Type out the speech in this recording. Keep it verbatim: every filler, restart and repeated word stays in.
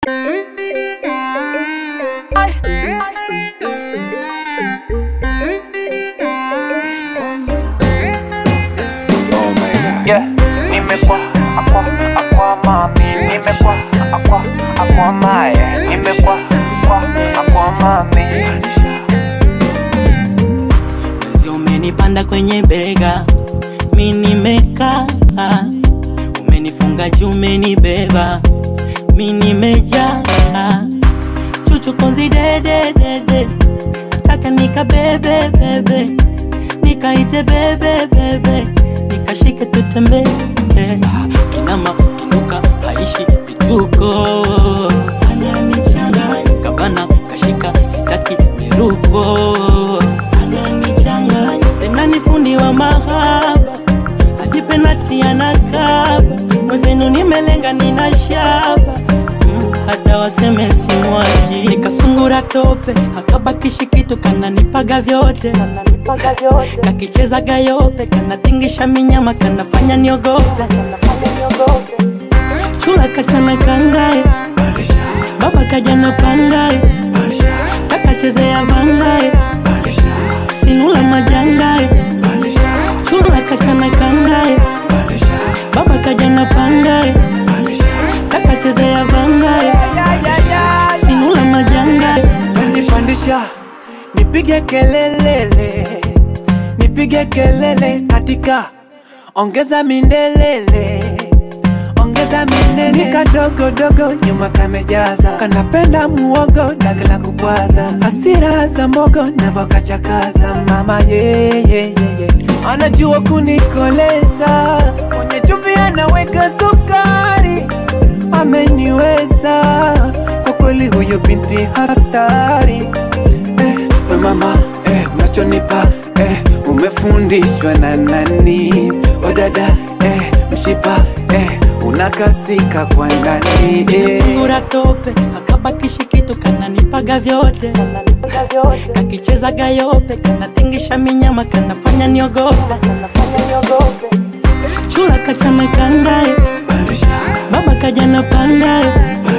Yeah, nimekuwa akwa akwa mami, nimekuwa akwa akwa mae, nimekuwa akwa akwa mami. Mwezi umenipanda kwenye bega, mimi nimekaa, umenifunga juu umenibeba, mimi nimejaa, chuchu konzi de de de de, nataka nika bebe bebe, nikaite bebe bebe, nikashike tutembe, kinama kinuka haishi vituko, ananichanganya kabana kashika sitaki miruko, ananichanganya tena ni fundi wa mahaba, hadi penati anakaba, mwezenu nimelenga nina shaba, mm, hata waseme simwaji, nikasungura tope akabakishi kitu kananipaga vyote, kakicheza gayope kanatingisha minyama kanafanya niogope, chula kachana kangae baba kajana pangae kakachezea vangae sinula majangae, chula kachana kangae baba kajana pangae kakachezea vangae sinula majangae. Nipandisha nipige kelelele, nipige kelele katika ongeza mindelele, ongeza mindelele. Nika dogo dogo nyuma kamejaza, kanapenda muogo dagla kubwaza, asira za mogo navo kachakaza, mama ye ye ye ye anajua kunikoleza, kwenye chumvi anaweka sukari, ameniweza kwa kweli huyo binti hatari. We mama, eh, unachonipa, eh, umefundishwa na nani? Wadada, eh, mshipa, eh, unakasika kwa ndani, eh. Nikasungura tope, akabakishi kitu kananipaga vyote, kakicheza gayope, kanatingisha minyama, kanafanya niogope, chula kachana kangae, baba kajana pangae,